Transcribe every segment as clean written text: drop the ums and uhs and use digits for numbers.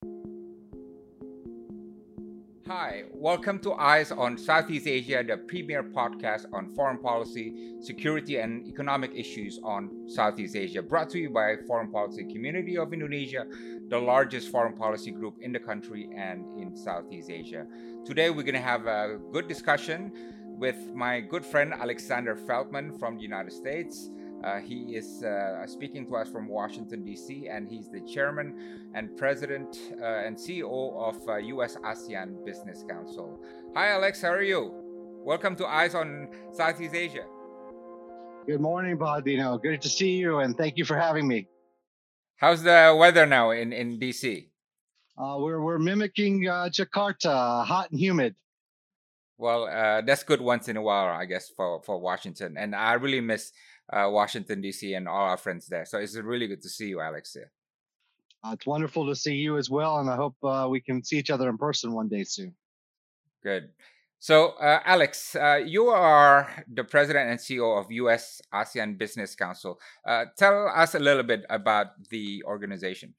Hi, welcome to Eyes on Southeast Asia, the premier podcast on foreign policy, security, and economic issues on Southeast Asia. Brought to you by Foreign Policy Community of Indonesia, the largest foreign policy group in the country and in Southeast Asia. Today, we're going to have a good discussion with my good friend Alexander Feldman from the United States. He is speaking to us from Washington, D.C., and he's the chairman and President and CEO of US ASEAN Business Council. Hi, Alex, how are you? Welcome to Eyes on Southeast Asia. Good morning, Bodino. Good to see you, and thank you for having me. How's the weather now in DC? We're mimicking Jakarta, hot and humid. Well, that's good once in a while, I guess, for Washington. And I really miss Washington, D.C. and all our friends there. So it's really good to see you, Alex. It's wonderful to see you as well, and I hope we can see each other in person one day soon. Good. So, Alex, you are the president and CEO of US ASEAN Business Council. Tell us a little bit about the organization.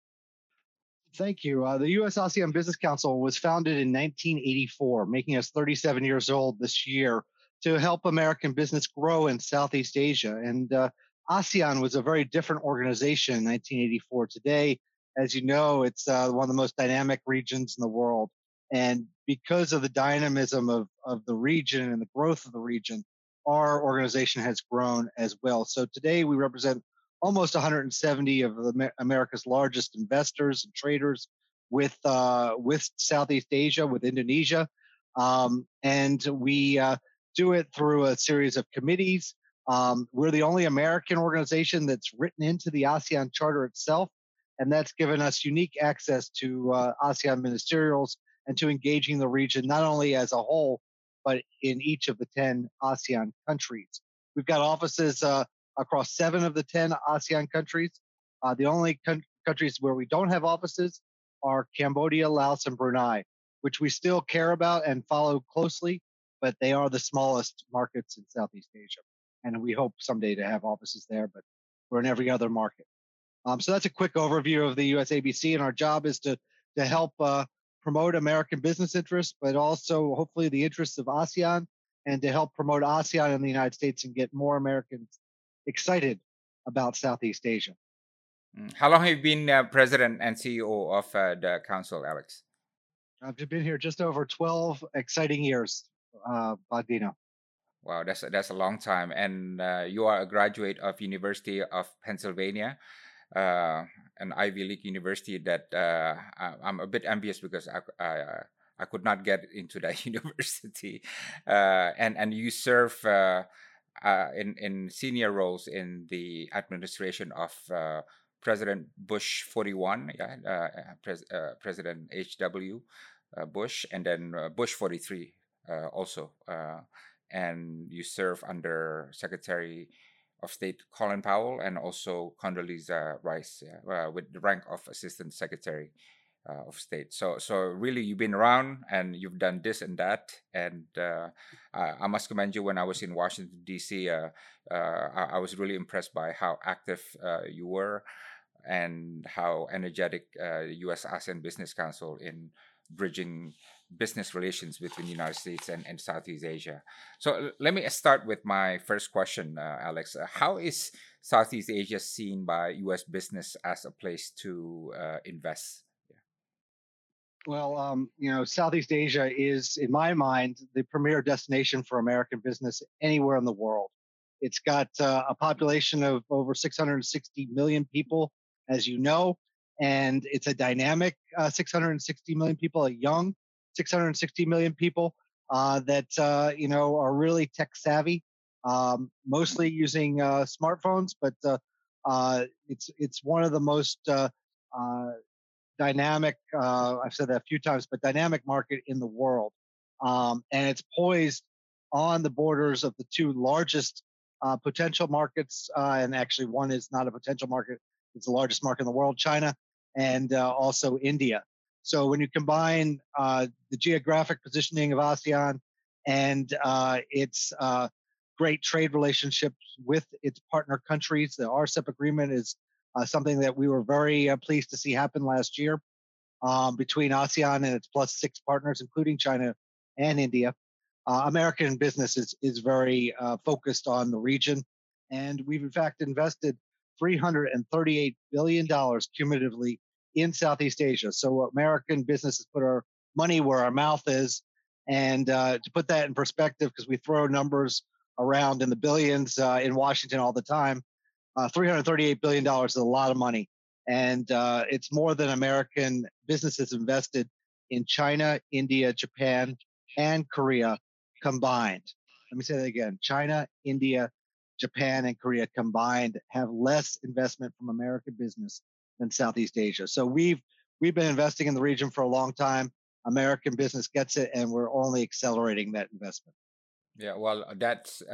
Thank you. The U.S. ASEAN Business Council was founded in 1984, making us 37 years old this year, to help American business grow in Southeast Asia. And ASEAN was a very different organization in 1984. Today, as you know, it's one of the most dynamic regions in the world. And because of the dynamism of the region and the growth of the region, our organization has grown as well. So today we represent almost 170 of America's largest investors and traders with Southeast Asia, with Indonesia, and we do it through a series of committees. We're the only American organization that's written into the ASEAN Charter itself, and that's given us unique access to ASEAN ministerials and to engaging the region not only as a whole, but in each of the 10 ASEAN countries. We've got offices across 7 of the 10 ASEAN countries. The only countries where we don't have offices are Cambodia, Laos, and Brunei, which we still care about and follow closely, but they are the smallest markets in Southeast Asia. And we hope someday to have offices there, but we're in every other market. So that's a quick overview of the USABC, and our job is to help promote American business interests, but also hopefully the interests of ASEAN, and to help promote ASEAN in the United States and get more Americans excited about Southeast Asia. How long have you been president and CEO of the council, Alex? I've been here just over 12 exciting years, Badino. Wow, that's a long time. And you are a graduate of University of Pennsylvania, uh, an Ivy League university that I'm a bit envious because I could not get into that university. And you serve in senior roles in the administration of President Bush 41, yeah, President H.W. Bush, and then Bush 43 also. And you serve under Secretary of State Colin Powell and also Condoleezza Rice, with the rank of Assistant Secretary of State. So really, you've been around and you've done this and that. And I must commend you. When I was in Washington D.C., I was really impressed by how active you were and how energetic U.S. ASEAN Business Council in bridging business relations between the United States and Southeast Asia. So let me start with my first question, Alex. How is Southeast Asia seen by U.S. business as a place to invest? Well, Southeast Asia is, in my mind, the premier destination for American business anywhere in the world. It's got a population of over 660 million people, as you know, and it's a dynamic 660 million people, a young 660 million people that are really tech savvy, mostly using smartphones, but it's one of the most dynamic, I've said that a few times, but dynamic market in the world. And it's poised on the borders of the 2 largest potential markets. And actually, one is not a potential market, it's the largest market in the world, China, and also India. So when you combine the geographic positioning of ASEAN and its great trade relationships with its partner countries, the RCEP agreement is something that we were very pleased to see happen last year. between ASEAN and its plus six partners, including China and India. American business is very focused on the region, and we've in fact invested $338 billion cumulatively in Southeast Asia. So American businesses put our money where our mouth is. And to put that in perspective, because we throw numbers around in the billions in Washington all the time, $338 billion is a lot of money. And it's more than American businesses invested in China, India, Japan, and Korea combined. Let me say that again. China, India, Japan, and Korea combined have less investment from American business than Southeast Asia. So we've been investing in the region for a long time. American business gets it, and we're only accelerating that investment. Yeah, well, that's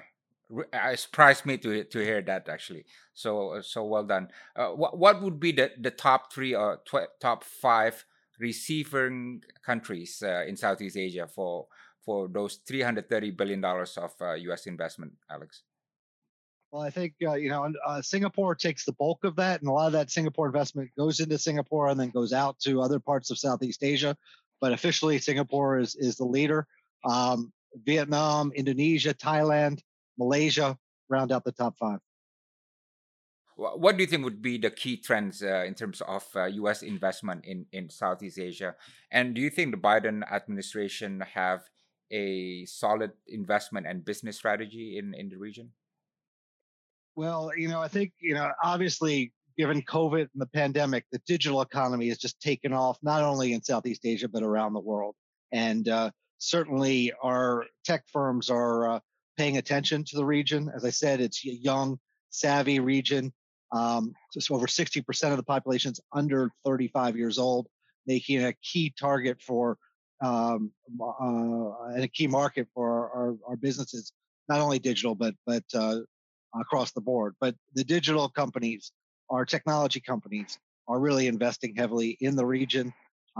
it surprised me to hear that actually. So well done. What would be the top three or top five receiving countries in Southeast Asia for those $330 billion of U.S. investment, Alex? Well, I think Singapore takes the bulk of that, and a lot of that Singapore investment goes into Singapore and then goes out to other parts of Southeast Asia. But officially, Singapore is the leader. Vietnam, Indonesia, Thailand, Malaysia round out the top five. What do you think would be the key trends in terms of U.S. investment in Southeast Asia? And do you think the Biden administration have a solid investment and business strategy in the region? Well, I think, obviously, given COVID and the pandemic, the digital economy has just taken off, not only in Southeast Asia, but around the world. And certainly our tech firms are paying attention to the region. As I said, it's a young, savvy region. Just over 60% of the population is under 35 years old, making a key target for and a key market for our businesses, not only digital, but across the board. But the digital companies, our technology companies, are really investing heavily in the region.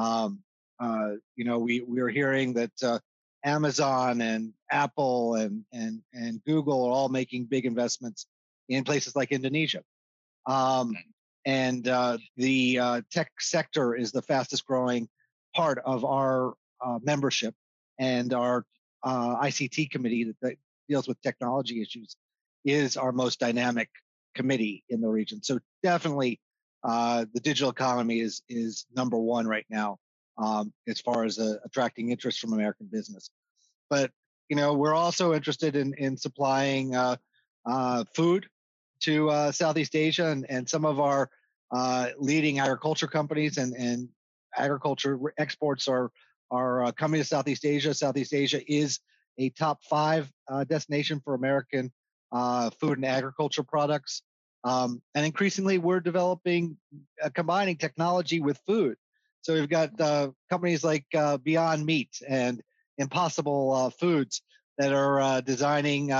We are hearing that Amazon and Apple and Google are all making big investments in places like Indonesia. Um, and the tech sector is the fastest growing part of our membership, and our ICT committee that deals with technology issues is our most dynamic committee in the region. So definitely, the digital economy is number one right now as far as attracting interest from American business. But we're also interested in supplying food to Southeast Asia, and some of our leading agriculture companies and agriculture exports are coming to Southeast Asia. Southeast Asia is a top five destination for American food and agriculture products. And increasingly, we're developing, combining technology with food. So we've got companies like Beyond Meat and Impossible Foods that are designing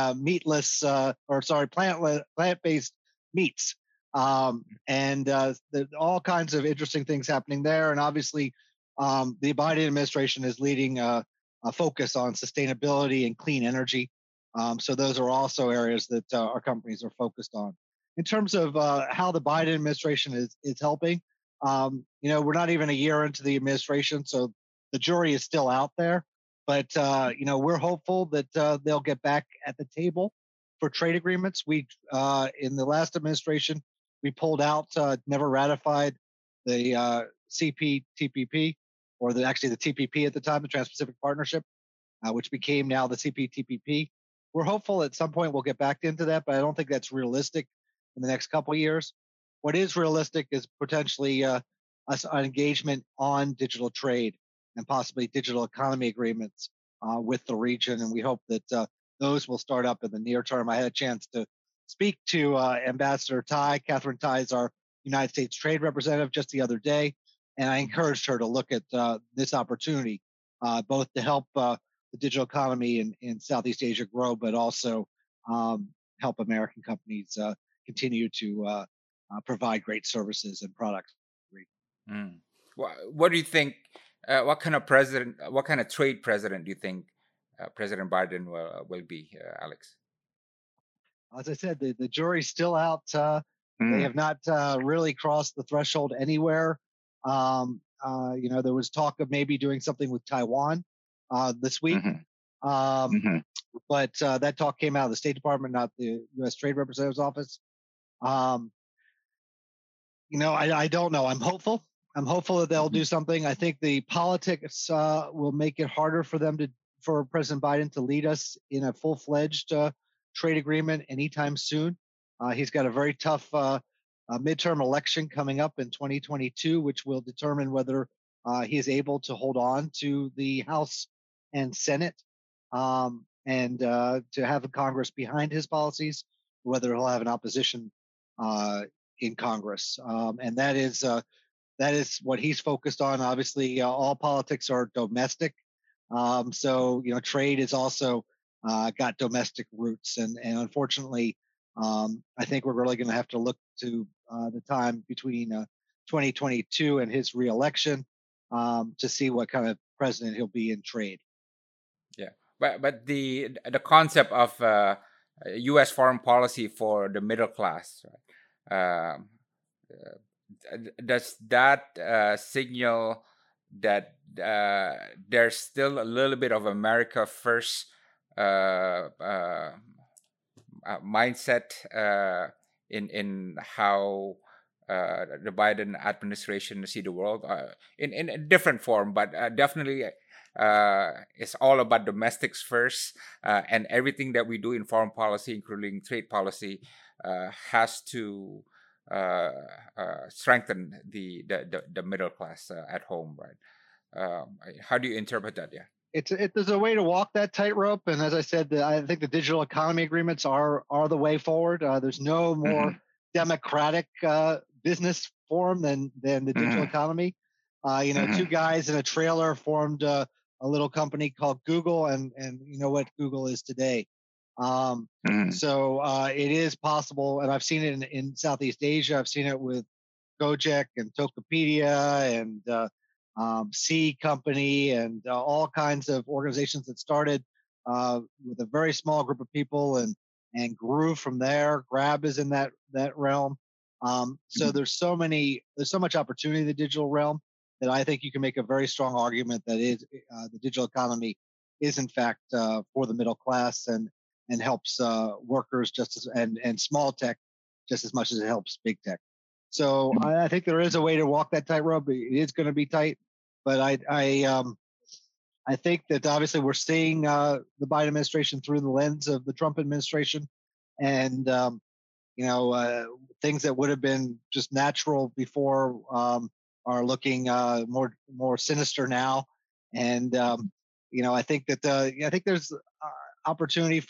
plant-based meats. And all kinds of interesting things happening there. And obviously, the Biden administration is leading a focus on sustainability and clean energy. So those are also areas that our companies are focused on. In terms of how the Biden administration is helping, we're not even a year into the administration, so the jury is still out there. But we're hopeful that they'll get back at the table for trade agreements. We in the last administration we pulled out, never ratified the CPTPP, or actually the TPP at the time, the Trans-Pacific Partnership, which became now the CPTPP. We're hopeful at some point we'll get back into that, but I don't think that's realistic in the next couple of years. What is realistic is potentially an engagement on digital trade and possibly digital economy agreements with the region, and we hope that those will start up in the near term. I had a chance to speak to Ambassador Tai. Catherine Tai is our United States Trade Representative just the other day, and I encouraged her to look at this opportunity, both to help the digital economy in Southeast Asia grow, but also help American companies continue to provide great services and products. Mm. What do you think? What kind of president? What kind of trade president do you think President Biden will be, Alex? As I said, the jury's still out. They Mm. have not really crossed the threshold anywhere. There was talk of maybe doing something with Taiwan this week, Hmm. um, Hmm. but that talk came out of the State Department, not the U.S. Trade Representative's office. Um, I don't know. I'm hopeful. I'm hopeful that they'll Hmm. do something. I think the politics will make it harder for President Biden to lead us in a full-fledged trade agreement anytime soon. He's got a very tough midterm election coming up in 2022, which will determine whether he is able to hold on to the House and Senate, and to have the Congress behind his policies, whether he'll have an opposition uh, in Congress, and that is what he's focused on. Obviously, all politics are domestic, so trade is also got domestic roots, and unfortunately, I think we're really going to have to look to the time between 2022 and his reelection to see what kind of president he'll be in trade. Yeah, but the concept of U.S. foreign policy for the middle class, right? Does that signal that there's still a little bit of America first mindset in how the Biden administration see the world in a different form, but definitely it's all about domestics first, and everything that we do in foreign policy, including trade policy, has to uh, strengthen the middle class at home, right? How do you interpret that? Yeah. There's a way to walk that tightrope, and as I said, I think the digital economy agreements are the way forward. There's no more Hmm. democratic business form than the digital Hmm. economy. Two Hmm. guys in a trailer formed a little company called Google, and you know what Google is today. Um, Hmm. so it is possible, and I've seen it in Southeast Asia. I've seen it with Gojek and Tokopedia and C Company and all kinds of organizations that started with a very small group of people and grew from there. Grab is in that realm. So there's so much opportunity in the digital realm that I think you can make a very strong argument that the digital economy is in fact for the middle class and helps workers just as and small tech just as much as it helps big tech. So I think there is a way to walk that tightrope. It is going to be tight, but I think that obviously we're seeing the Biden administration through the lens of the Trump administration, and you know uh, things that would have been just natural before are looking more sinister now. And I think that I think there's opportunity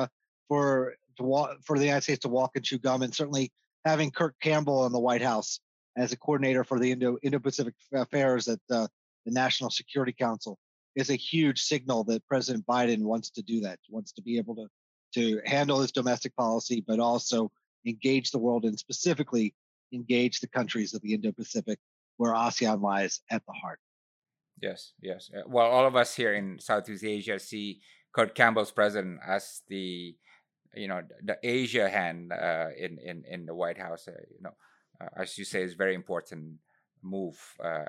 for the United States to walk and chew gum, and certainly having Kirk Campbell in the White House as a coordinator for the Indo-Pacific affairs at the National Security Council is a huge signal that President Biden wants to do that, wants to be able to handle his domestic policy, but also engage the world and specifically engage the countries of the Indo-Pacific, where ASEAN lies at the heart. Yes, yes. Well, all of us here in Southeast Asia see Kurt Campbell's president as the Asia hand in the White House. As you say, is very important move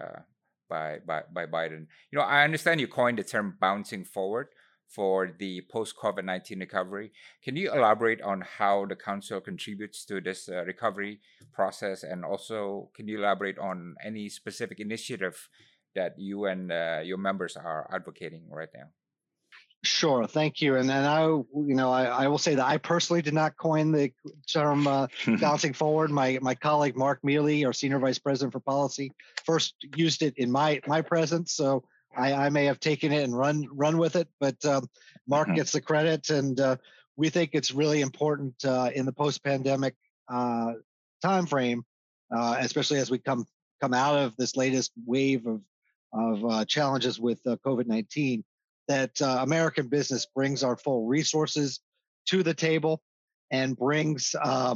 by Biden. I understand you coined the term "bouncing forward" for the post COVID-19 recovery. Can you elaborate on how the council contributes to this recovery process, and also can you elaborate on any specific initiative that you and your members are advocating right now? Sure, thank you. And I will say that I personally did not coin the term bouncing forward. My colleague Mark Mealy, our senior vice president for policy, first used it in my presence. So I may have taken it and run with it, but Mark Mhm. gets the credit, and we think it's really important in the post pandemic time frame, especially as we come out of this latest wave of challenges with COVID-19, that American business brings our full resources to the table and brings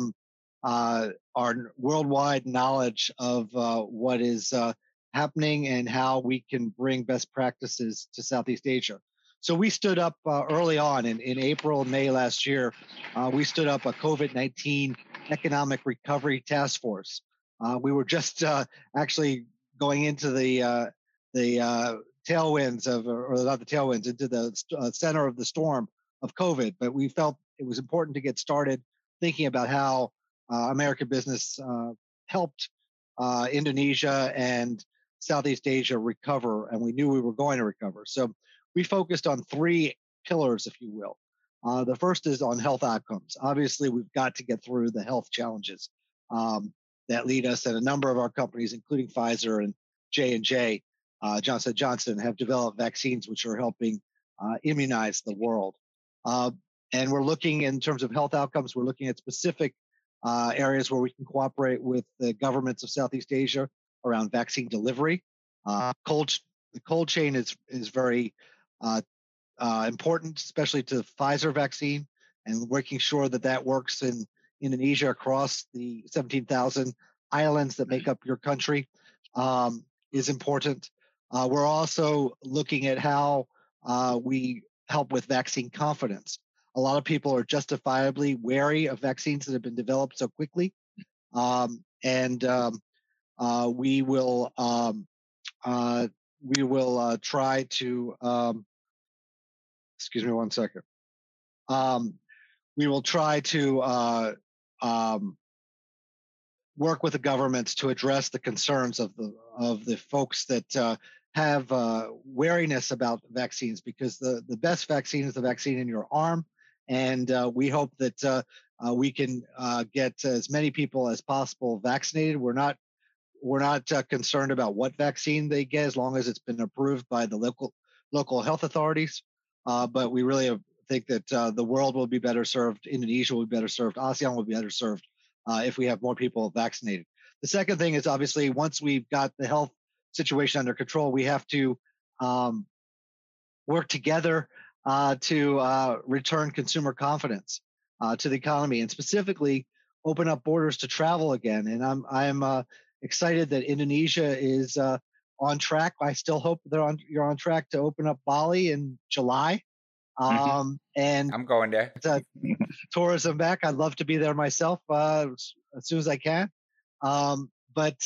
our worldwide knowledge of what is happening and how we can bring best practices to Southeast Asia. So we stood up early on in April and May last year. We stood up a COVID-19 economic recovery task force. We were just actually going into the tailwinds of, or not the tailwinds, into the center of the storm of COVID. But we felt it was important to get started thinking about how American business helped Indonesia and Southeast Asia recover, and we knew we were going to recover. So we focused on three pillars, if you will. The first is on health outcomes. Obviously, we've got to get through the health challenges that lead us, and a number of our companies, including Pfizer and J&J, Johnson Johnson, have developed vaccines which are helping immunize the world. And we're looking, in terms of health outcomes, we're looking at specific areas where we can cooperate with the governments of Southeast Asia around vaccine delivery. The cold chain is very important, especially to the Pfizer vaccine, and making sure that that works in Indonesia across the 17,000 islands that make up your country is important. We're also looking at how we help with vaccine confidence. A lot of people are justifiably wary of vaccines that have been developed so quickly, and we will try to excuse me one second. We will try to work with the governments to address the concerns of the folks that have wariness about vaccines, because the best vaccine is the vaccine in your arm, and we hope that we can get as many people as possible vaccinated. We're not concerned about what vaccine they get, as long as it's been approved by the local health authorities. But we really think that the world will be better served, Indonesia will be better served, ASEAN will be better served if we have more people vaccinated. The second thing is, obviously, once we've got the health situation under control, we have to work together to return consumer confidence to the economy, and specifically open up borders to travel again. And I'm excited that Indonesia is on track. I still hope you're on track to open up Bali in July. And I'm going there. tourism back. I'd love to be there myself as soon as I can. But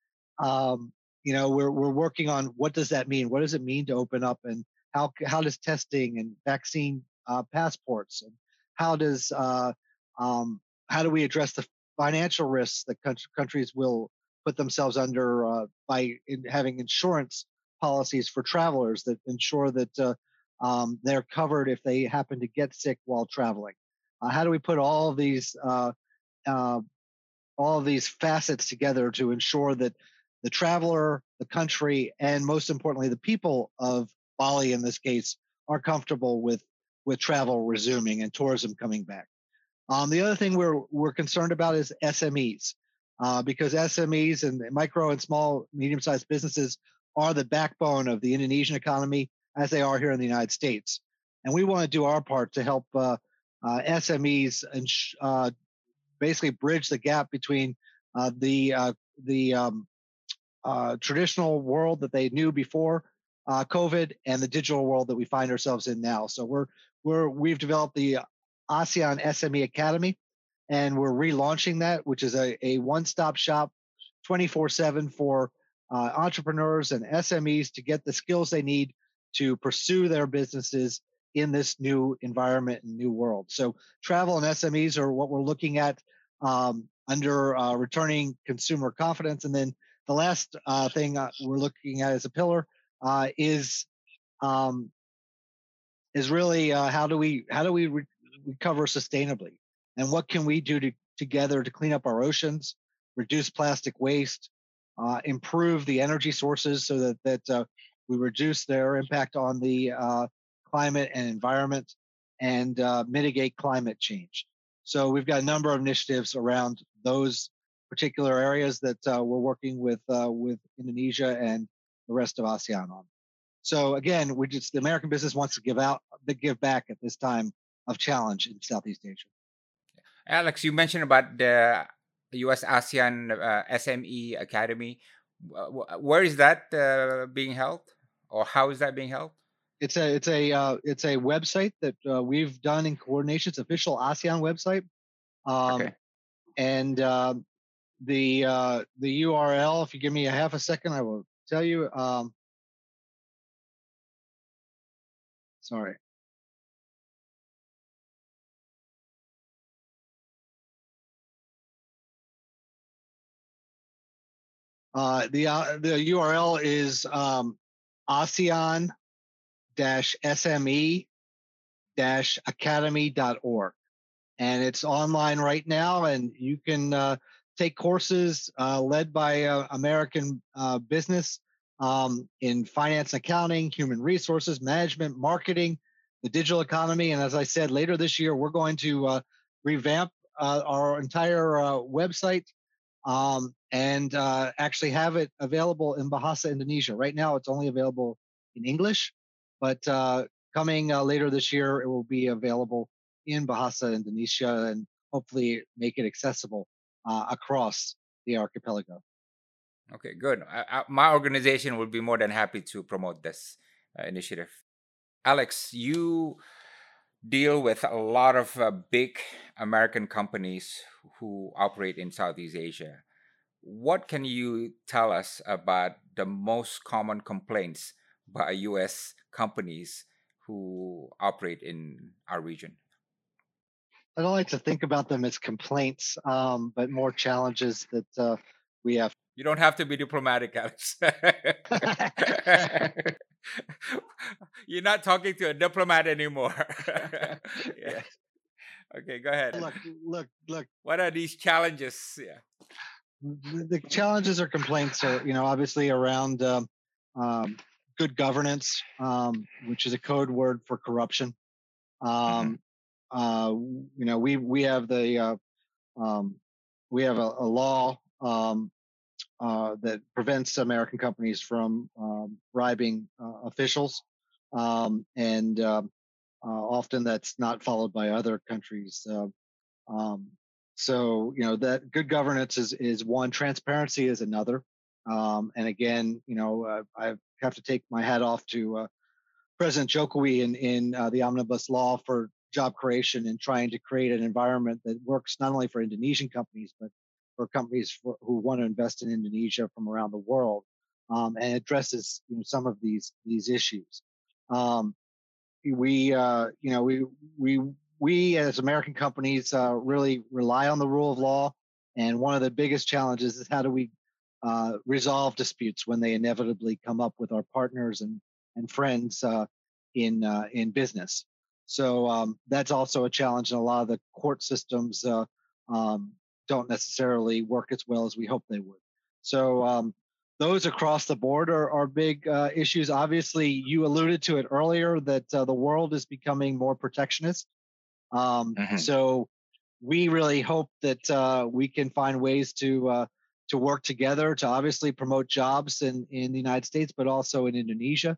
we're working on what does that mean? What does it mean to open up, and how does testing and vaccine passports, and how do we address the financial risks that countries will put themselves under by having insurance policies for travelers that ensure that they're covered if they happen to get sick while traveling. How do we put all of these facets together to ensure that the traveler, the country, and most importantly, the people of Bali in this case, are comfortable with travel resuming and tourism coming back? The other thing we're concerned about is SMEs, because SMEs and micro and small, medium-sized businesses are the backbone of the Indonesian economy, as they are here in the United States. And we want to do our part to help SMEs and basically bridge the gap between the traditional world that they knew before COVID and the digital world that we find ourselves in now. So we've developed the ASEAN SME Academy, and we're relaunching that, which is a one-stop shop 24/7 for entrepreneurs and SMEs to get the skills they need to pursue their businesses in this new environment and new world. So travel and SMEs are what we're looking at under returning consumer confidence. And then the last thing we're looking at as a pillar is really how do we recover sustainably, and what can we do together to clean up our oceans, reduce plastic waste, improve the energy sources so that we reduce their impact on the climate and environment, and mitigate climate change. So we've got a number of initiatives around those particular areas that we're working with Indonesia and the rest of ASEAN on. So again, the American business wants to give back at this time of challenge in Southeast Asia. Alex, you mentioned about the U.S. ASEAN SME Academy. Where is that being held, or how is that being held? It's a website that we've done in coordination. It's official ASEAN website, Okay. and the URL. If you give me a half a second, I will tell you. Sorry. The URL is ASEAN SME academy.org, and it's online right now, and you can take courses led by American business in finance and accounting, human resources management, marketing, the digital economy. And as I said, later this year we're going to revamp our entire website, and actually have it available in Bahasa Indonesia. Right now, it's only available in English, but coming later this year, it will be available in Bahasa Indonesia, and hopefully make it accessible across the archipelago. Okay, good. My organization will be more than happy to promote this initiative. Alex, you deal with a lot of big American companies who operate in Southeast Asia. What can you tell us about the most common complaints by US companies who operate in our region? I don't like to think about them as complaints, but more challenges that we have. You don't have to be diplomatic, Alex. You're not talking to a diplomat anymore. Yeah. Yeah. Okay, go ahead. Look. What are these challenges? Yeah. The challenges or complaints are, obviously around um, good governance, which is a code word for corruption. Mhm. Um, we have um, we have a law that prevents American companies from bribing officials, and often that's not followed by other countries. Um, so that good governance is one. Transparency is another. And again, I have to take my hat off to President Jokowi in the omnibus law for job creation and trying to create an environment that works not only for Indonesian companies but for companies who want to invest in Indonesia from around the world, and addresses some of these issues. Um, we we as American companies really rely on the rule of law, and one of the biggest challenges is how do we resolve disputes when they inevitably come up with our partners and friends in business. So that's also a challenge, and a lot of the court systems um, don't necessarily work as well as we hope they would. So those across the board are big issues. Obviously, you alluded to it earlier that the world is becoming more protectionist. Mhm. So we really hope that we can find ways to work together to obviously promote jobs in the United States, but also in Indonesia,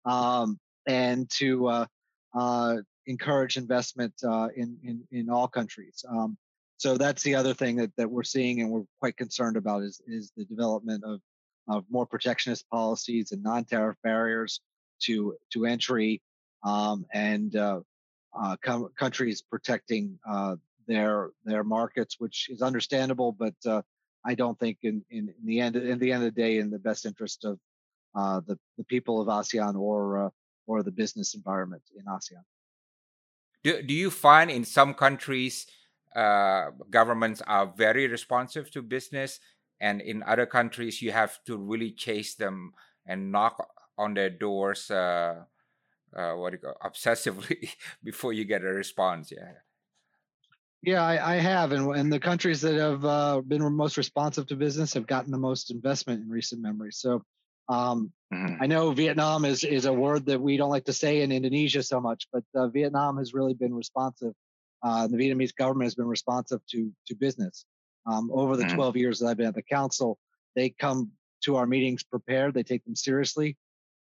and to encourage investment in all countries. So that's the other thing that we're seeing and we're quite concerned about is the development of more protectionist policies and non-tariff barriers to entry, and countries protecting their markets, which is understandable, but I don't think in the end of the day in the best interest of the people of ASEAN or the business environment in ASEAN. Do you find in some countries governments are very responsive to business, and in other countries you have to really chase them and knock on their doors, what do you call, obsessively before you get a response? Yeah. Yeah, I have, and the countries that have been most responsive to business have gotten the most investment in recent memory. So, um, Mhm. I know Vietnam is a word that we don't like to say in Indonesia so much, but Vietnam has really been responsive. The Vietnamese government has been responsive to business. Over the Mhm. 12 years that I've been at the council, they come to our meetings prepared. They take them seriously,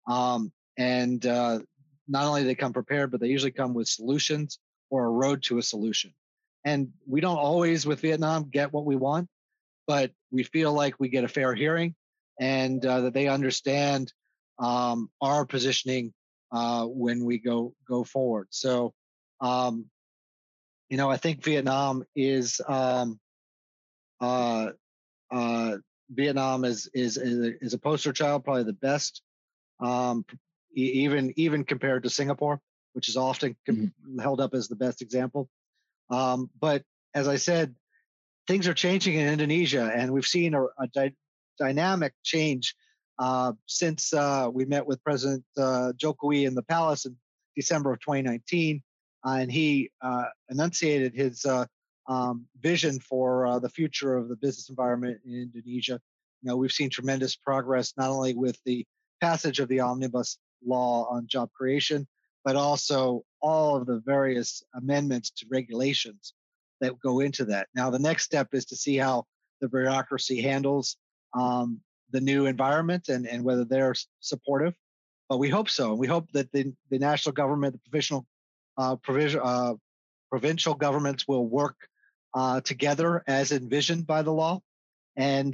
and not only do they come prepared, but they usually come with solutions or a road to a solution. And we don't always, with Vietnam, get what we want, but we feel like we get a fair hearing, and that they understand our positioning when we go forward. So, um, I think Vietnam is uh, Vietnam is a poster child, probably the best, um, even compared to Singapore, which is often Mhm. held up as the best example. But as I said, things are changing in Indonesia, and we've seen a dynamic change since we met with President Jokowi in the palace in December of 2019, and he enunciated his vision for the future of the business environment in Indonesia. We've seen tremendous progress not only with the passage of the omnibus law on job creation, but also all of the various amendments to regulations that go into that. Now, the next step is to see how the bureaucracy handles the new environment and whether they're supportive. But we hope so. We hope that the national government, the provincial governments will work together as envisioned by the law, and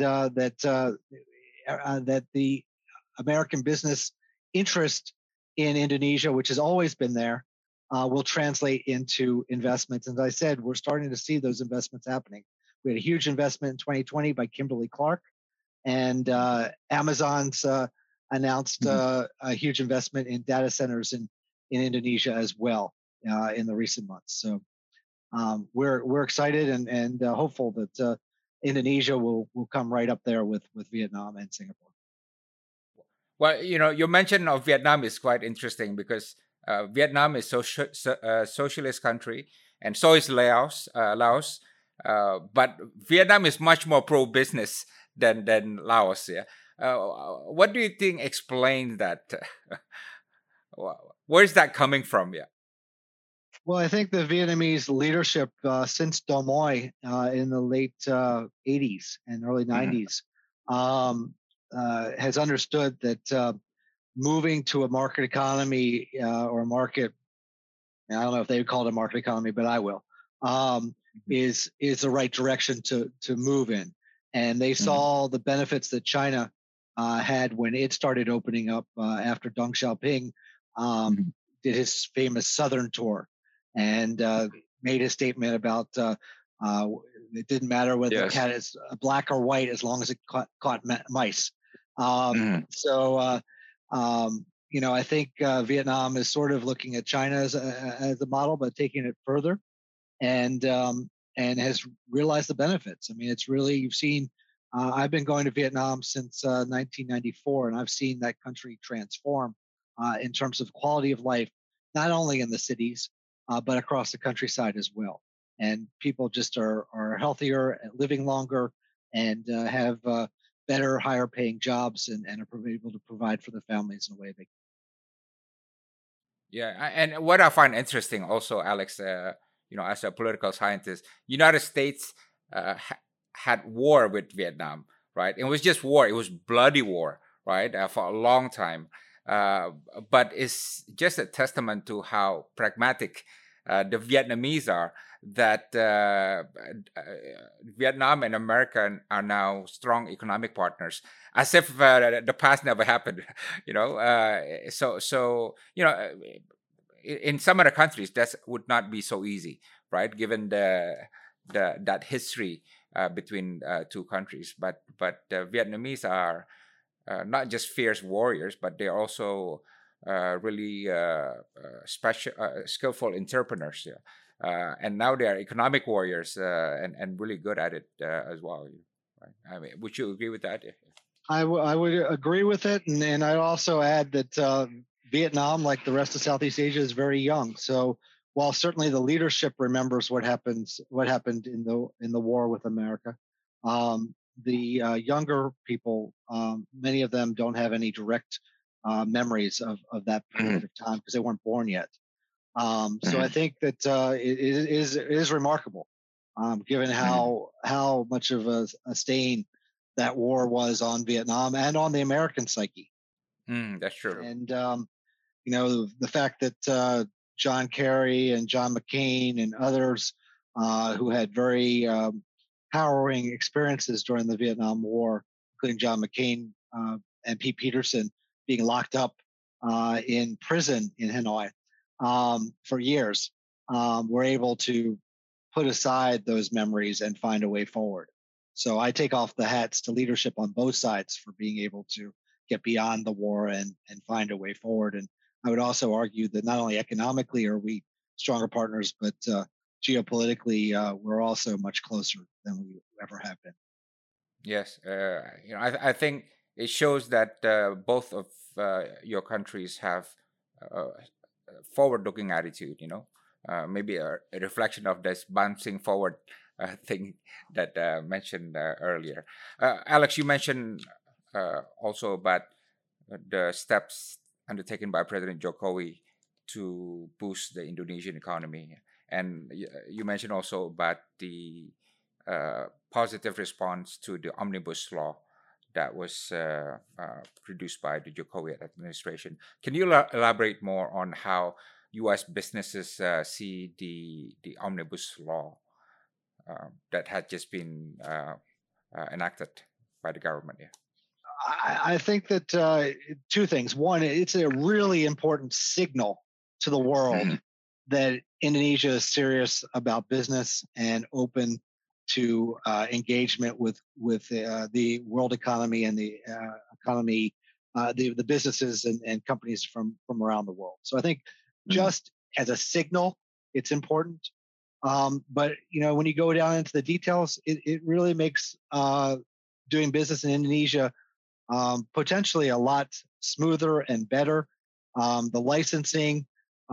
that the American business interest in Indonesia, which has always been there, will translate into investments. As I said, we're starting to see those investments happening. We had a huge investment in 2020 by Kimberly Clark, and Amazon's announced Mhm. a huge investment in data centers in Indonesia as well in the recent months. So we're excited and hopeful that Indonesia will come right up there with Vietnam and Singapore. Well, your mention of Vietnam is quite interesting because Vietnam is socialist country, and so is Laos. But Vietnam is much more pro business than Laos. Yeah. What do you think explains that? Where is that coming from? Yeah. Well, I think the Vietnamese leadership since Doi Moi in the late 80s and early Mhm. 90s has understood that moving to a market economy or a market, I don't know if they would call it a market economy, but I will, Mhm. is the right direction to move in. And they Mhm. saw the benefits that China had when it started opening up after Deng Xiaoping Mhm. did his famous Southern tour and made a statement about uh, it didn't matter whether the Yes. cat is black or white as long as it caught mice. Um, Mhm. so I think Vietnam is sort of looking at China as a model, but taking it further, and has realized the benefits. I mean, it's really you've seen. I've been going to Vietnam since 1994, and I've seen that country transform in terms of quality of life, not only in the cities, but across the countryside as well. And people just are healthier, living longer, and have better, higher paying jobs, and are able to provide for their families in a way they. Yeah, and what I find interesting also, Alex, as a political scientist, United States had war with Vietnam, right? It was just war; it was bloody war, right, for a long time. Uh, but it's just a testament to how pragmatic the Vietnamese are. That Vietnam and America are now strong economic partners, as if the past never happened. In some other countries that would not be so easy, right, given the that history between two countries. But Vietnamese are not just fierce warriors, but they're also really special skillful entrepreneurs, yeah. And now they are economic warriors, and really good at it as well, right? I mean, would you agree with that? I would agree with it, and I'd also add that Vietnam, like the rest of Southeast Asia, is very young. So while certainly the leadership remembers what happened in the war with America, the younger people, many of them don't have any direct memories of that Mhm. period of time because they weren't born yet. So I Mhm. think that it is remarkable, given Mhm. how much of a stain that war was on Vietnam and on the American psyche. That's true. And the fact that John Kerry and John McCain and others who had very harrowing experiences during the Vietnam War, including John McCain and Pete Peterson being locked up in prison in Hanoi for years, were able to put aside those memories and find a way forward. So I take off the hats to leadership on both sides for being able to get beyond the war and find a way forward. And I would also argue that not only economically are we stronger partners, but geopolitically, we're also much closer than we ever have been. Yes, I think it shows that both of your countries have a forward-looking attitude. Maybe a reflection of this bouncing forward thing that mentioned earlier. Alex, you mentioned also about the steps undertaken by President Jokowi to boost the Indonesian economy, and you mentioned also about the positive response to the omnibus law that was produced by the Jokowi administration. Can you elaborate more on how U.S. businesses see the omnibus law that had just been enacted by the government? Yeah. I think that two things. One, it's a really important signal to the world that Indonesia is serious about business and open to engagement with the world economy and the economy, the businesses and companies from around the world. So I think just as a signal, it's important. But when you go down into the details, it really makes doing business in Indonesia potentially a lot smoother and better. The licensing,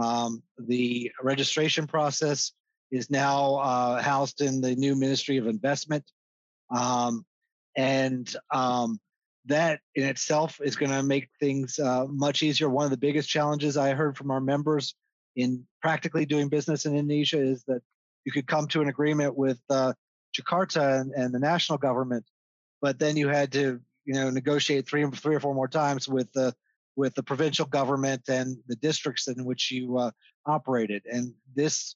the registration process is now housed in the new Ministry of Investment. Um, and that in itself is going to make things much easier. One of the biggest challenges I heard from our members in practically doing business in Indonesia is that you could come to an agreement with Jakarta and the national government, but then you had to negotiate three or four more times with the provincial government and the districts in which you operated. And this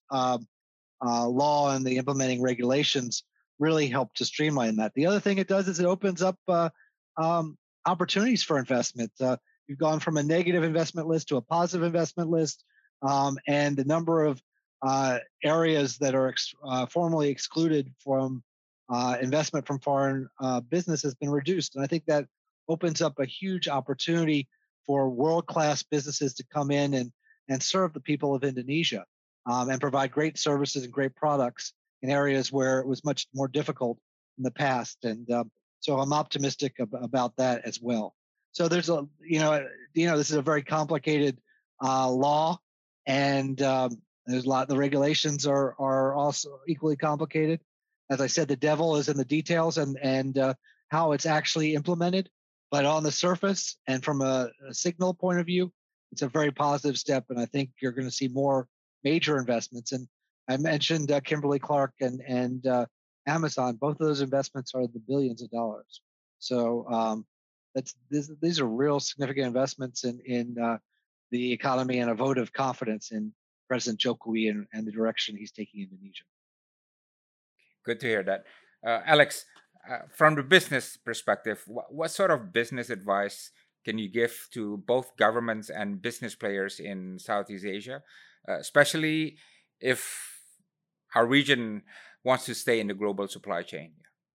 law and the implementing regulations really help to streamline that. The other thing it does is it opens up opportunities for investment. You've gone from a negative investment list to a positive investment list, and the number of areas that are formally excluded from investment from foreign business has been reduced. And I think that opens up a huge opportunity for world-class businesses to come in and serve the people of Indonesia and provide great services and great products in areas where it was much more difficult in the past. And so I'm optimistic about that as well. So there's this is a very complicated law, and there's a lot. The regulations are also equally complicated. As I said, the devil is in the details and how it's actually implemented. But on the surface and from a signal point of view, it's a very positive step, and I think you're going to see more major investments. And I mentioned Kimberly Clark and Amazon. Both of those investments are the billions of dollars. So these are real significant investments in the economy and a vote of confidence in President Jokowi and the direction he's taking Indonesia. Good to hear that. Alex, from the business perspective, what sort of business advice can you give to both governments and business players in Southeast Asia, especially if our region wants to stay in the global supply chain?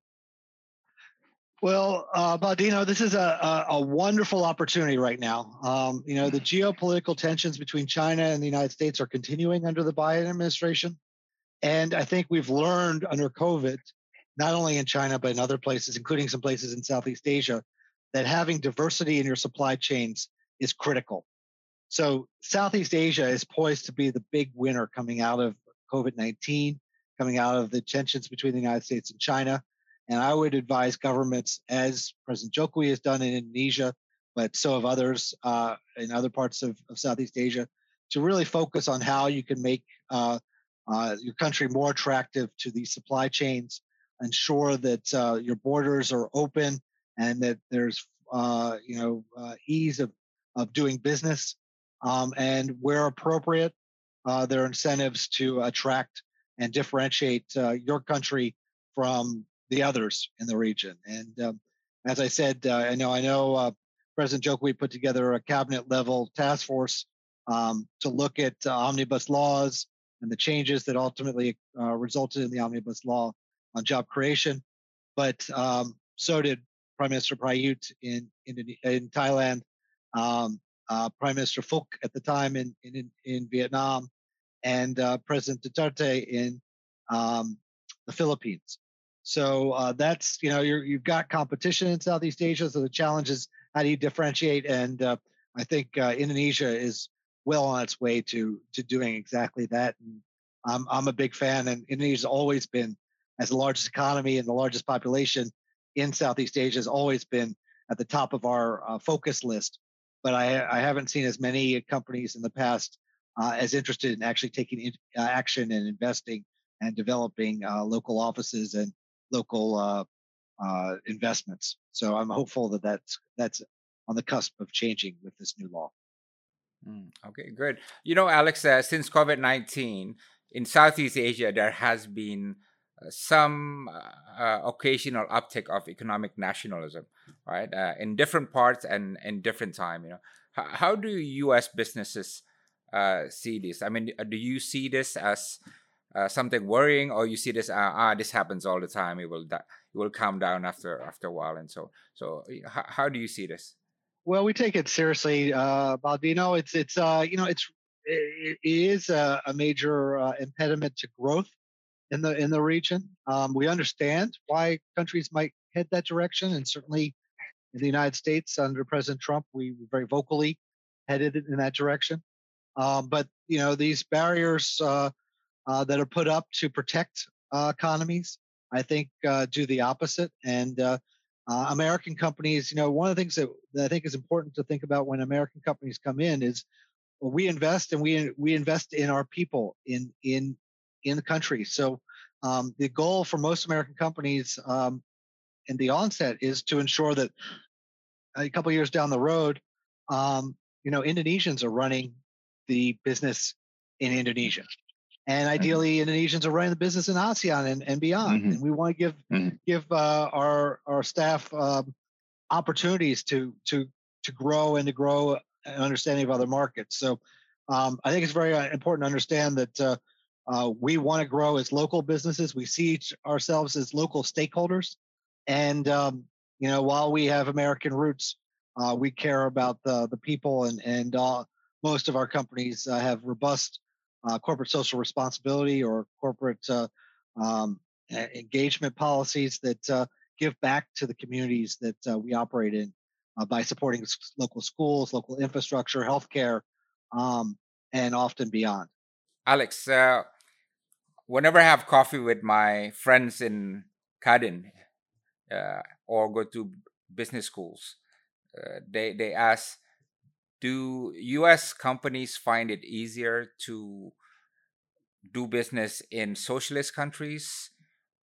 Well, Baldino, this is a wonderful opportunity right now. The geopolitical tensions between China and the United States are continuing under the Biden administration. And I think we've learned under COVID, not only in China, but in other places, including some places in Southeast Asia, that having diversity in your supply chains is critical. So Southeast Asia is poised to be the big winner coming out of COVID-19, coming out of the tensions between the United States and China. And I would advise governments, as President Jokowi has done in Indonesia, but so have others in other parts of Southeast Asia, to really focus on how you can make your country more attractive to these supply chains, ensure that your borders are open and that there's ease of doing business, and where appropriate, there are incentives to attract and differentiate your country from the others in the region. And as I said, I know President Jokowi put together a cabinet level task force to look at omnibus laws and the changes that ultimately resulted in the omnibus law on job creation. but so did Prime Minister Prayut in Thailand, Prime Minister Phuc at the time in Vietnam, and President Duterte in um, the Philippines. So that's you've got competition in Southeast Asia. So the challenge is how do you differentiate? And I think Indonesia is well on its way to doing exactly that. And I'm a big fan, and Indonesia's always been, as the largest economy and the largest population in Southeast Asia, has always been at the top of our focus list. But I haven't seen as many companies in the past as interested in actually taking action and investing and developing local offices and local investments. So I'm hopeful that that's on the cusp of changing with this new law. Okay, good. Alex, since COVID-19 in Southeast Asia, there has been some occasional uptick of economic nationalism, right? In different parts and in different time. How do U.S. businesses see this? I mean, do you see this as something worrying, or you see this this happens all the time? It will calm down after a while, and how do you see this? Well, we take it seriously, Baldino. It is a major impediment to growth in the region. We understand why countries might head that direction, and certainly in the United States under President Trump, we very vocally headed in that direction. But these barriers that are put up to protect economies, I think, do the opposite. And American companies, one of the things that I think is important to think about when American companies come in is, well, we invest and we invest in our people in the country. So the goal for most American companies in the onset is to ensure that a couple of years down the road, Indonesians are running the business in Indonesia. And ideally, Indonesians are running the business in ASEAN and beyond. And we want to give our staff opportunities to grow and to grow an understanding of other markets. So I think it's very important to understand that we want to grow as local businesses. We see ourselves as local stakeholders, and while we have American roots, we care about the people, and most of our companies have robust corporate social responsibility or corporate engagement policies that give back to the communities that we operate in by supporting local schools, local infrastructure, healthcare, and often beyond. Alex, whenever I have coffee with my friends in Kadin or go to business schools, they ask, do U.S. companies find it easier to do business in socialist countries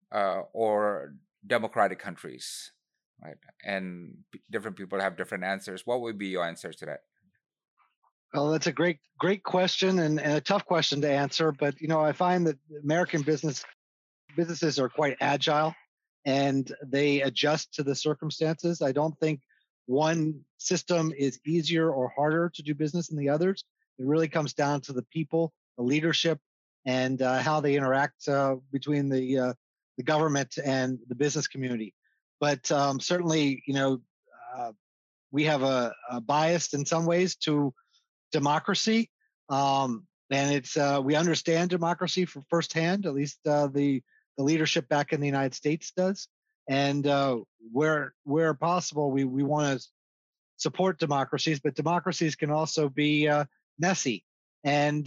or democratic countries? Right, and different people have different answers. What would be your answers to that? Well, that's a great question and a tough question to answer. But I find that American businesses are quite agile and they adjust to the circumstances. I don't think one system is easier or harder to do business than the others. It really comes down to the people, the leadership, and how they interact between the government and the business community. But certainly, we have a bias in some ways to democracy, and it's we understand democracy from firsthand. At least the leadership back in the United States does, and where possible, we want to support democracies, but democracies can also be messy and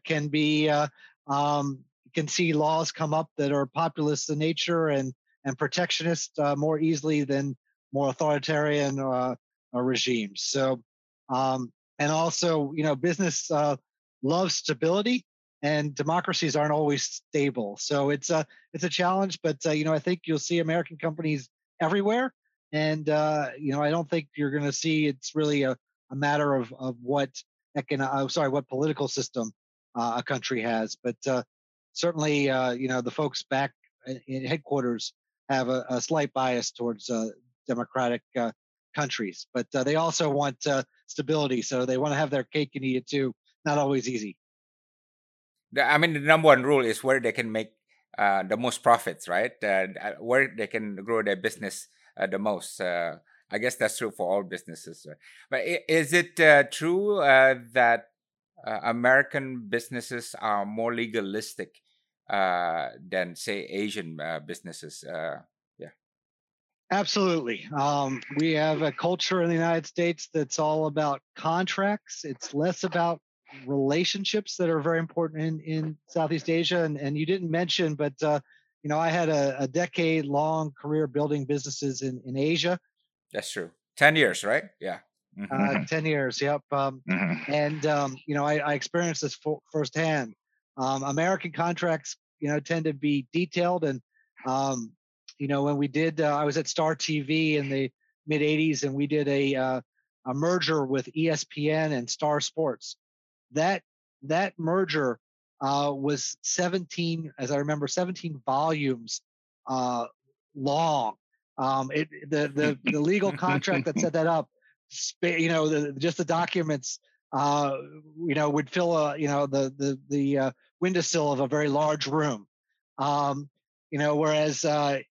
can see laws come up that are populist in nature and protectionist more easily than more authoritarian regimes. So and also, business loves stability, and democracies aren't always stable. So it's a challenge, but I think you'll see American companies everywhere, and I don't think you're going to see it's really a matter of what what political system a country has, but certainly the folks back in headquarters have a slight bias towards democratic countries, but they also want stability, so they want to have their cake and eat it too. Not always easy. I mean, the number one rule is where they can make the most profits, right? Where they can grow their business the most. I guess that's true for all businesses. But is it true that American businesses are more legalistic than, say, Asian businesses? Yeah, Absolutely. We have a culture in the United States that's all about contracts. It's less about relationships that are very important in Southeast Asia. And you didn't mention, but I had a decade-long career building businesses in Asia. that's true. 10 years, right? Yeah. Hmm. 10 years. Yep. Hmm. And I experienced this firsthand. American contracts, tend to be detailed. And when we did, I was at Star TV in the mid '80s, and we did a merger with ESPN and Star Sports. That that merger was 17, as I remember, 17 volumes uh, long. The legal contract that set that up, just the documents, would fill the windowsill of a very large room. Whereas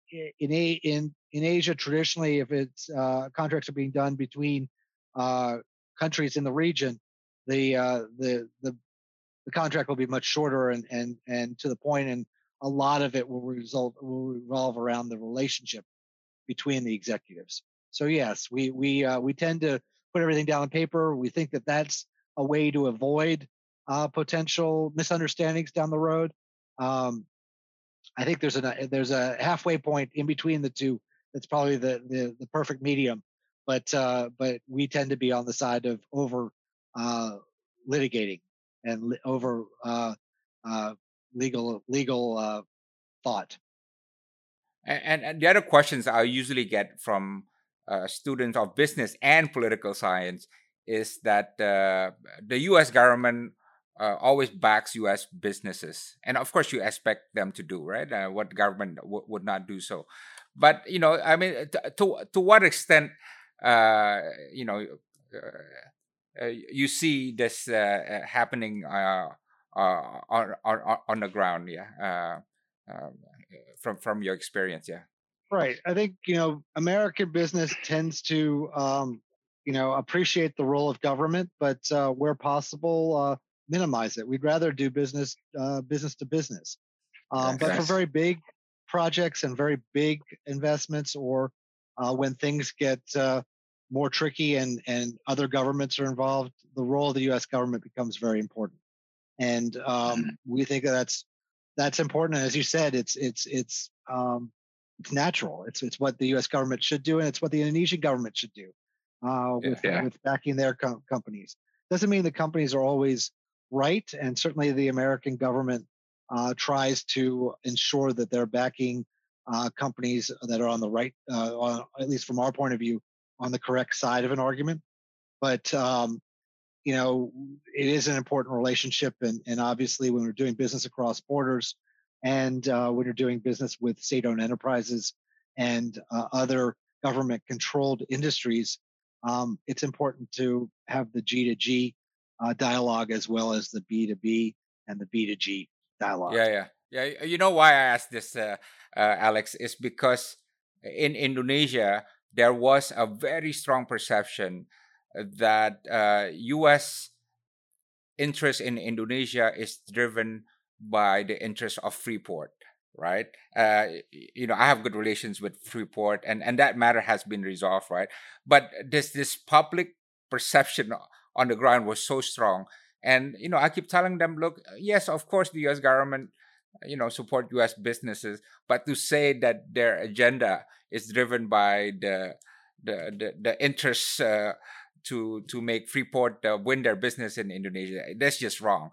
in Asia, traditionally, if it's contracts are being done between countries in the region, the uh, the the the contract will be much shorter and to the point, and a lot of it will revolve around the relationship between the executives. So yes, we tend to put everything down on paper. We think that that's a way to avoid potential misunderstandings down the road. Um, I think there's a halfway point in between the two. That's probably the perfect medium. But we tend to be on the side of over uh, litigating and over uh, legal thought. And the other questions I usually get from students of business and political science is that the U.S. government always backs U.S. businesses, and of course, you expect them to do right. What government would not do so? But I mean, to what extent, uh, you know, you see this happening on the ground? Yeah. From your experience, yeah. Right. I think, American business tends to, appreciate the role of government, but where possible, minimize it. We'd rather do business to business. Yes. But for Yes. very big projects and very big investments, or when things get more tricky and other governments are involved, the role of the U.S. government becomes very important. And we think that's important. And as you said, it's natural. It's what the U.S. government should do, and it's what the Indonesian government should do Yeah. with backing their companies. Doesn't mean the companies are always right, and certainly the American government tries to ensure that they're backing companies that are on the right, at least from our point of view, on the correct side of an argument. But it is an important relationship, and obviously when we're doing business across borders, and when you're doing business with state-owned enterprises and other government-controlled industries, it's important to have the G to G dialogue as well as the B to B and the B to G dialogue. Yeah, yeah. You know why I asked this, Alex, is because in Indonesia there was a very strong perception that U.S. interest in Indonesia is driven by the interest of Freeport, right? I have good relations with Freeport, and that matter has been resolved, right? But this public perception on the ground was so strong, and I keep telling them, look, yes, of course, the U.S. government, support U.S. businesses, but to say that their agenda is driven by the interests. To make Freeport win their business in Indonesia. That's just wrong.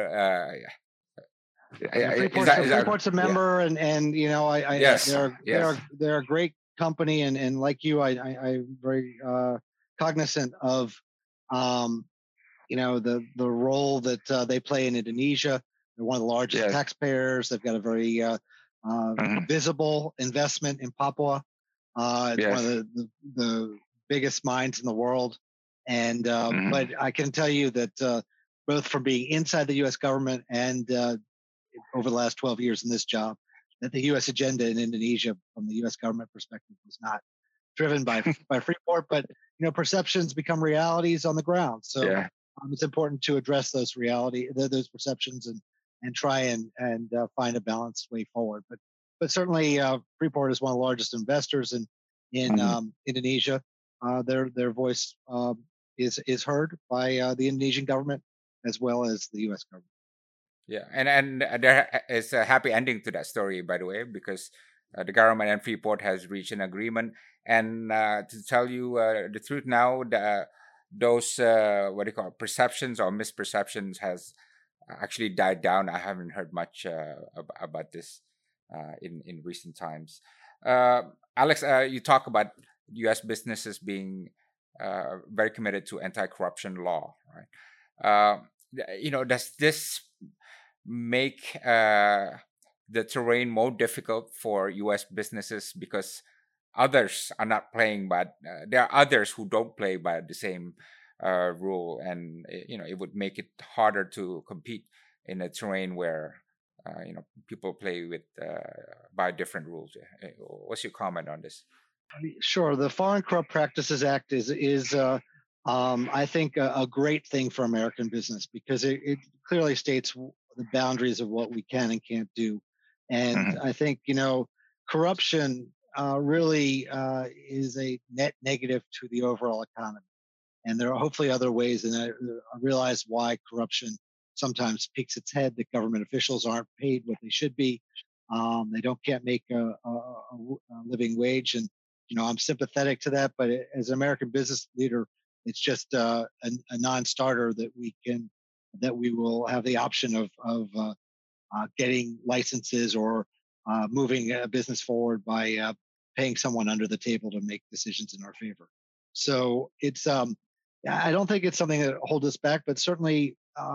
Yeah, Is that Freeport's a yeah? member, and Yes, yes, they're a great company, and like you, I'm very cognizant of um, the role that they play in Indonesia. They're one of the largest yes. taxpayers. They've got a very visible investment in Papua. It's one of Yes. the biggest mines in the world, and but Mhm. I can tell you that both from being inside the U.S. government and over the last 12 years in this job, that the U.S. agenda in Indonesia, from the U.S. government perspective, was not driven by Freeport, but perceptions become realities on the ground. So Yeah. it's important to address those those perceptions, and try and find a balanced way forward. But certainly, Freeport is one of the largest investors in Indonesia. Their voice is heard by the Indonesian government as well as the U.S. government. Yeah, and there is a happy ending to that story, by the way, because the government and Freeport has reached an agreement. And to tell you the truth now, those what do you call it, perceptions or misperceptions has actually died down. I haven't heard much about this in recent times. Alex, you talk about U.S. businesses being very committed to anti-corruption law, right? Does this make the terrain more difficult for U.S. businesses because others are not playing, but there are others who don't play by the same rule, and it would make it harder to compete in a terrain where people play with by different rules. What's your comment on this? Sure. The Foreign Corrupt Practices Act is I think, a great thing for American business, because it clearly states the boundaries of what we can and can't do. And I think, corruption really is a net negative to the overall economy. And there are hopefully other ways, and I realize why corruption sometimes peaks its head, that government officials aren't paid what they should be. They can't make a living wage. And, I'm sympathetic to that. But as an American business leader, it's just a non-starter that we will have the option of getting licenses, or moving a business forward by paying someone under the table to make decisions in our favor. So I don't think it's something that holds us back, but certainly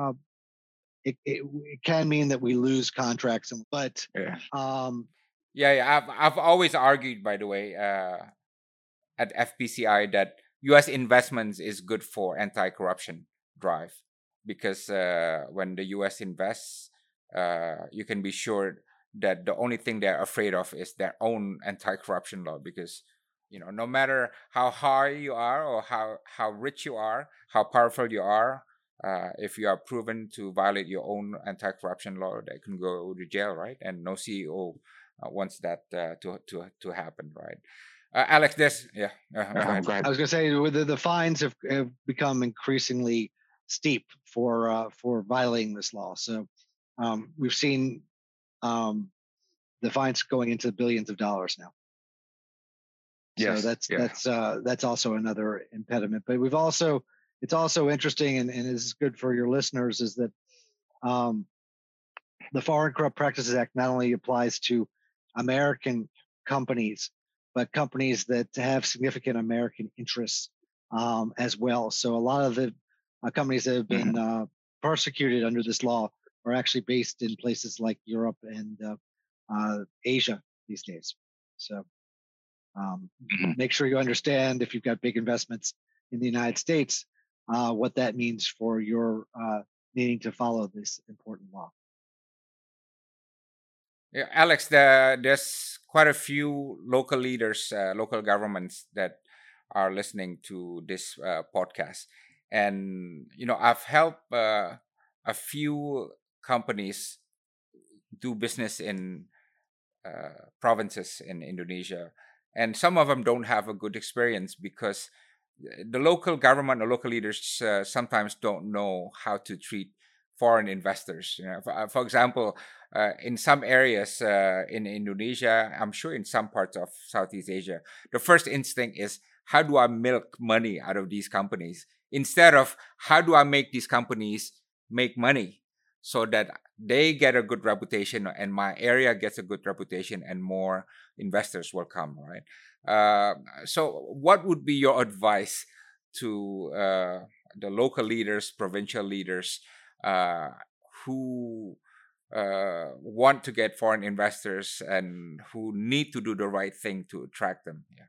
it can mean that we lose contracts. But Yeah. um, I've always argued, by the way, at FPCI, that U.S. investments is good for anti-corruption drive, because when the U.S. invests, you can be sure that the only thing they're afraid of is their own anti-corruption law, because no matter how high you are, or how rich you are, how powerful you are, if you are proven to violate your own anti-corruption law, that can go to jail, right? And no CEO wants that to happen, right? Alex, this go ahead. I was going to say, the fines have become increasingly steep for violating this law. So we've seen the fines going into billions of dollars now. Yes, so that's also another impediment. But it's also interesting, and is good for your listeners, is that the Foreign Corrupt Practices Act not only applies to American companies, but companies that have significant American interests as well. So a lot of the companies that have been persecuted under this law are actually based in places like Europe and Asia these days. So make sure you understand, if you've got big investments in the United States, what that means for your needing to follow this important law. Yeah, Alex, there's quite a few local leaders, local governments that are listening to this podcast, and I've helped a few companies do business in provinces in Indonesia, and some of them don't have a good experience because the local government or local leaders sometimes don't know how to treat foreign investors. For example, in some areas in Indonesia, I'm sure in some parts of Southeast Asia, the first instinct is, how do I milk money out of these companies, instead of how do I make these companies make money so that they get a good reputation and my area gets a good reputation and more investors will come, right? So what would be your advice to the local leaders, provincial leaders who want to get foreign investors and who need to do the right thing to attract them? Yeah.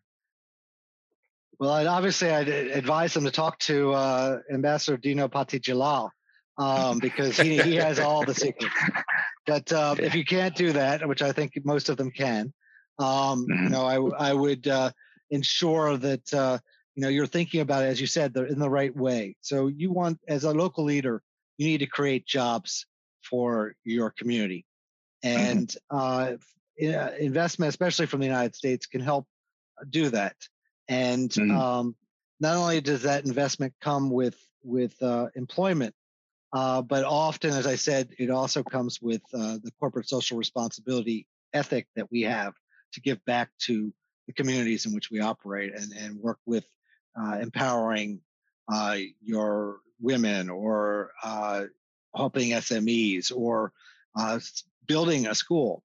Well, I'd advise them to talk to Ambassador Dino Patijalal, because he has all the secrets. But if you can't do that, which I think most of them can, Mhm. I would ensure that you're thinking about it, as you said, in the right way. So you want, as a local leader, you need to create jobs for your community, Mhm. and investment, especially from the United States, can help do that. And Mhm. not only does that investment come with employment, but often, as I said, it also comes with the corporate social responsibility ethic that we have to give back to the communities in which we operate, and work with empowering your women, or helping SMEs, or building a school.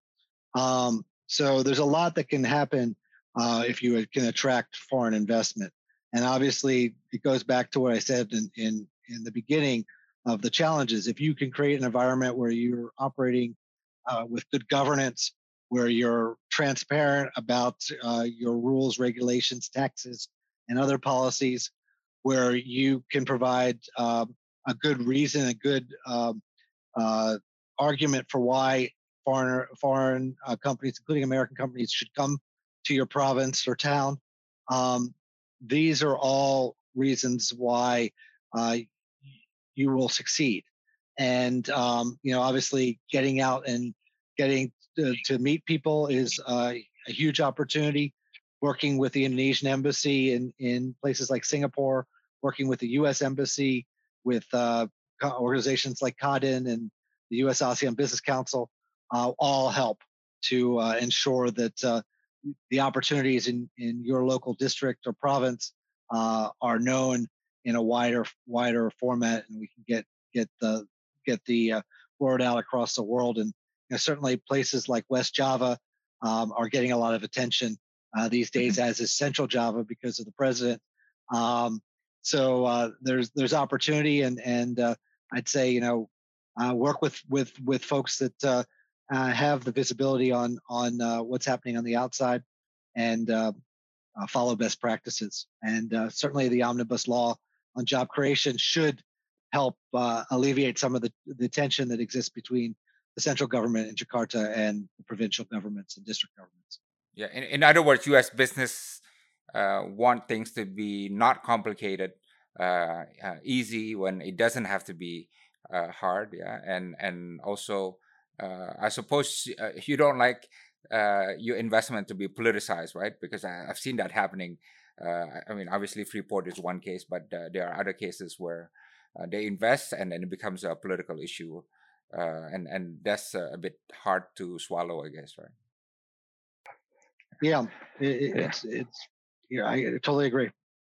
So there's a lot that can happen if you can attract foreign investment. And obviously, it goes back to what I said in the beginning of the challenges. If you can create an environment where you're operating with good governance, where you're transparent about your rules, regulations, taxes, and other policies, where you can provide a good reason, a good uh, argument for why foreign companies, including American companies, should come to your province or town. Um, these are all reasons why uh, you will succeed. And obviously, getting out and getting to meet people is a huge opportunity. Working with the Indonesian embassy in places like Singapore, working with the U.S. embassy, with organizations like CADIN and the U.S. ASEAN Business Council, all help to ensure that the opportunities in your local district or province are known in a wider format, and we can get the word out across the world. And certainly places like West Java are getting a lot of attention these days, Mhm. as is Central Java, because of the president. Um, so there's opportunity, and I'd say work with folks that have the visibility on what's happening on the outside, and follow best practices. And certainly, the omnibus law on job creation should help alleviate some of the tension that exists between the central government in Jakarta and the provincial governments and district governments. Yeah. In other words, U.S. business want things to be not complicated, easy when it doesn't have to be hard. Yeah, and also, I suppose you don't like your investment to be politicized, right? Because I've seen that happening. I mean, obviously, Freeport is one case, but there are other cases where they invest and then it becomes a political issue, and that's a bit hard to swallow, I guess, right? Yeah, Yeah. it's yeah, I totally agree.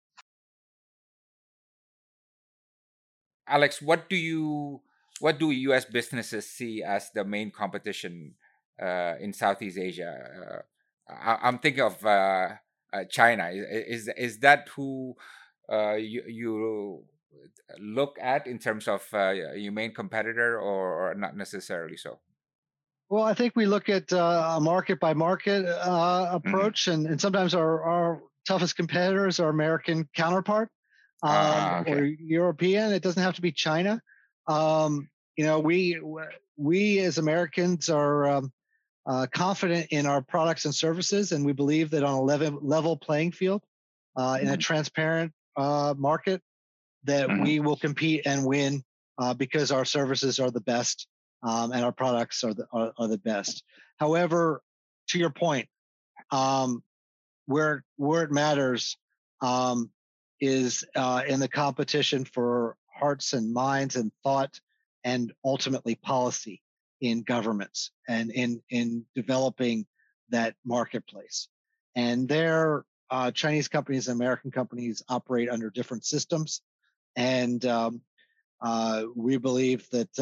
Alex, what do U.S. businesses see as the main competition in Southeast Asia? I'm thinking of China. Is that who you look at in terms of your main competitor, or not necessarily so? Well, I think we look at a market by market Mhm. approach, and sometimes our toughest competitors are American counterpart, Ah, or Okay. European. It doesn't have to be China. Um, you know, we as Americans are confident in our products and services, and we believe that on a level playing field, in a Mhm. transparent market, that Mhm. we will compete and win because our services are the best, and our products are the best. However, to your point, um, where it matters um, is in the competition for hearts and minds and thought, and ultimately policy in governments, and in developing that marketplace. And there, Chinese companies and American companies operate under different systems, and we believe that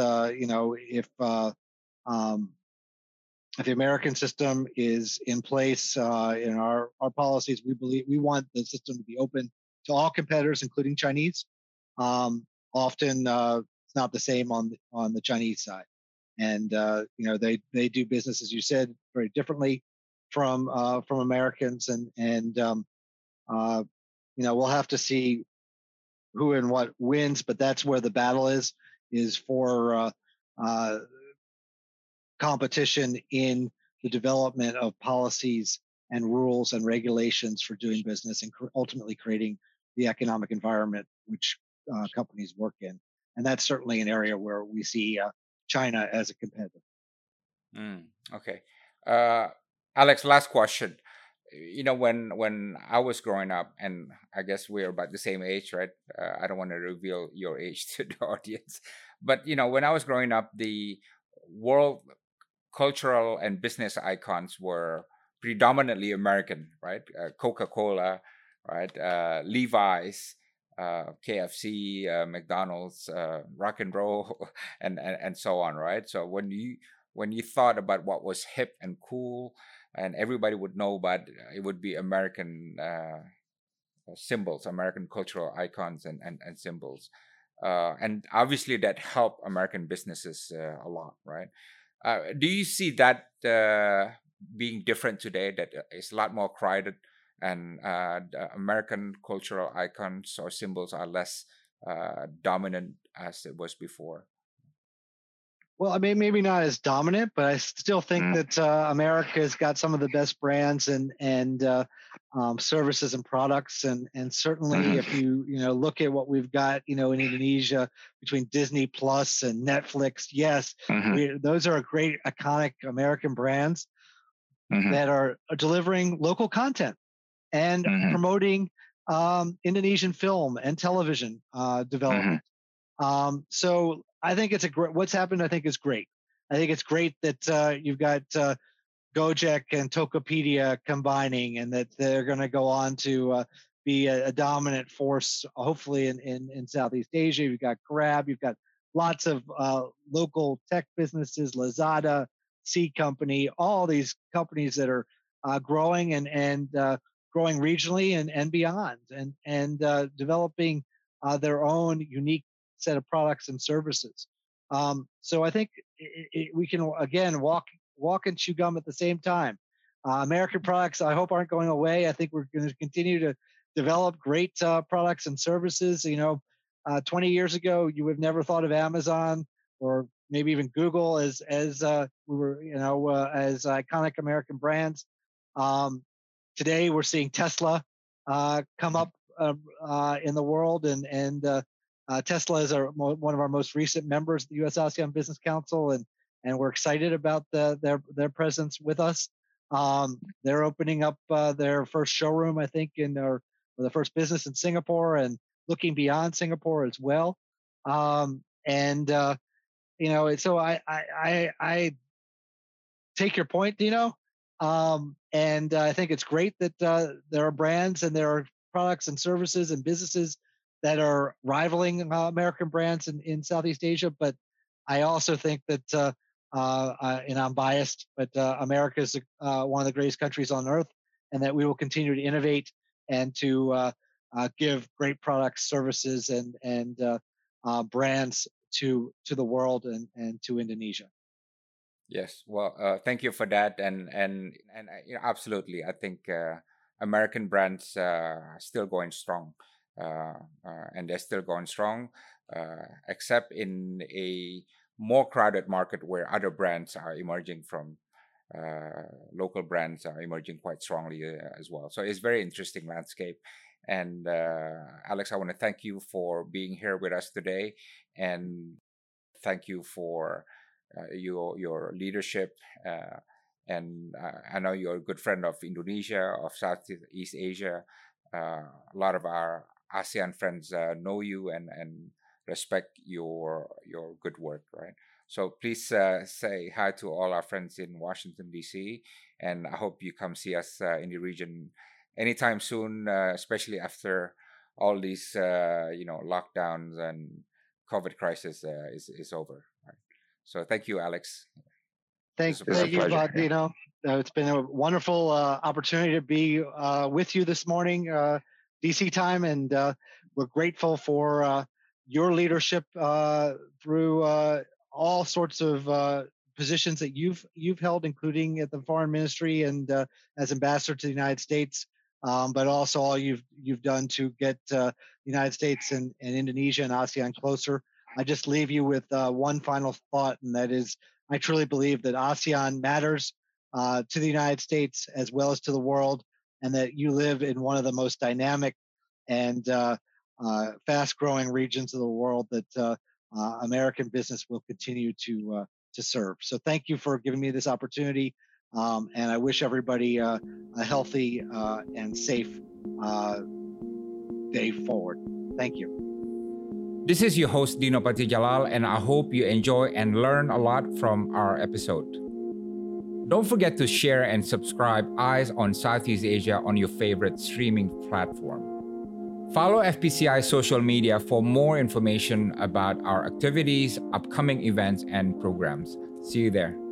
um, if the American system is in place in our policies, we believe we want the system to be open to all competitors, including Chinese. Often, it's not the same on the Chinese side, and they do business, as you said, very differently from Americans, and uh, we'll have to see who and what wins, but that's where the battle is. is for competition in the development of policies and rules and regulations for doing business and ultimately creating the economic environment which companies work in. And that's certainly an area where we see China as a competitor. Okay. Uh, Alex, last question. When I was growing up, and I guess we're about the same age, right? I don't want to reveal your age to the audience, but when I was growing up, the world cultural and business icons were predominantly American, right? Coca-Cola, right? Levi's, KFC, McDonald's, rock and roll, and so on, right? So when you thought about what was hip and cool, and everybody would know about, it would be American symbols, American cultural icons and symbols. And obviously that helped American businesses a lot, right? Do you see that being different today? That it's a lot more crowded, and the American cultural icons or symbols are less dominant as it was before. Well, I mean, maybe not as dominant, but I still think that America's got some of the best brands and services and products, and certainly if you look at what we've got in Indonesia between Disney Plus and Netflix, yes, those are great iconic American brands that are delivering local content and promoting Indonesian film and television development. So I think it's what's happened. I think is great. I think it's great that you've got Gojek and Tokopedia combining, and that they're going to go on to be a dominant force, hopefully in Southeast Asia. You've got Grab. You've got lots of local tech businesses, Lazada, C Company, all these companies that are growing and growing regionally and beyond, and developing their own unique set of products and services. So I think we can again walk and chew gum at the same time. American products, I hope, aren't going away. I think we're going to continue to develop great products and services. 20 years ago, you would have never thought of Amazon or maybe even Google as we were, as iconic American brands. Today, we're seeing Tesla come up in the world, and Tesla is one of our most recent members of the U.S. ASEAN Business Council, and we're excited about their presence with us. They're opening up their first showroom, I think, or the first business in Singapore, and looking beyond Singapore as well. So I take your point, Dino, and I think it's great that there are brands and there are products and services and businesses that are rivaling American brands in Southeast Asia. But I also think that, and I'm biased, but America is one of the greatest countries on earth, and that we will continue to innovate and to give great products, services, and brands to the world and to Indonesia. Yes. Well, thank you for that, and absolutely, I think American brands are still going strong, and they're still going strong, except in a more crowded market where other brands are emerging from. Local brands are emerging quite strongly as well. So it's very interesting landscape. And Alex, I want to thank you for being here with us today, and thank you for your leadership. And I know you're a good friend of Indonesia, of Southeast Asia. A lot of our ASEAN friends know you and respect your good work, right? So please say hi to all our friends in Washington D.C. and I hope you come see us in the region anytime soon, especially after all these lockdowns and COVID crisis is over. Right? So thank you, Alex. Thank you, Dino. It's been a wonderful opportunity to be with you this morning, DC time, and we're grateful for your leadership through all sorts of positions that you've held, including at the Foreign Ministry and as ambassador to the United States, but also all you've done to get the United States and Indonesia and ASEAN closer. I just leave you with one final thought, and that is, I truly believe that ASEAN matters to the United States as well as to the world, and that you live in one of the most dynamic and fast-growing regions of the world that American business will continue to serve. So thank you for giving me this opportunity, and I wish everybody a healthy and safe day forward. Thank you. This is your host, Dino Patijalal, and I hope you enjoy and learn a lot from our episode. Don't forget to share and subscribe Eyes on Southeast Asia on your favorite streaming platform. Follow FPCI social media for more information about our activities, upcoming events, and programs. See you there.